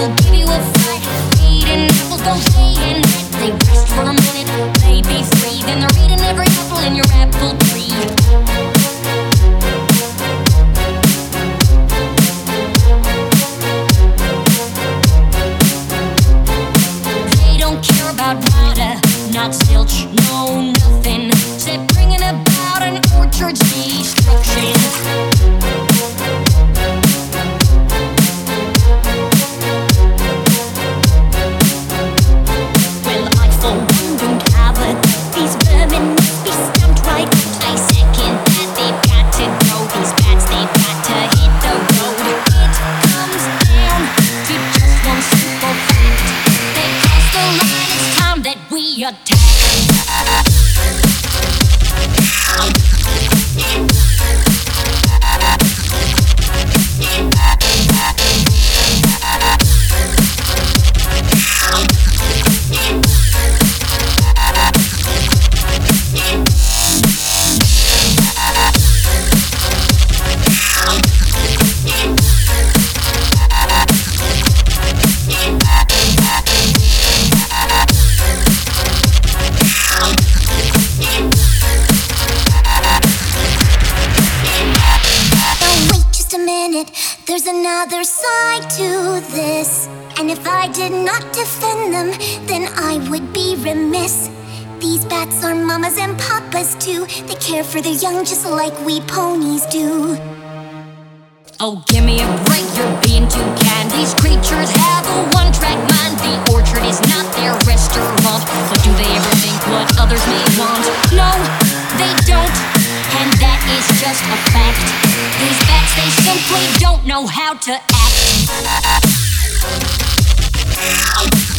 will give you a fight. Eating apples don't stay in night. They rest for a minute, they be free. Then they're eating every apple in your apple tree. They don't care about water, not zilch, no nothing. Except bringing about an orchard's destruction. There's another side to this, and if I did not defend them, then I would be remiss. These bats are mamas and papas too. They care for their young just like we ponies do. Oh, give me a break, you're being too kind. These creatures have a one-track mind. The orchard is not their restaurant. But do they ever think what others may want? No, they don't, and that is just a fact. These bats, they simply don't know how to act.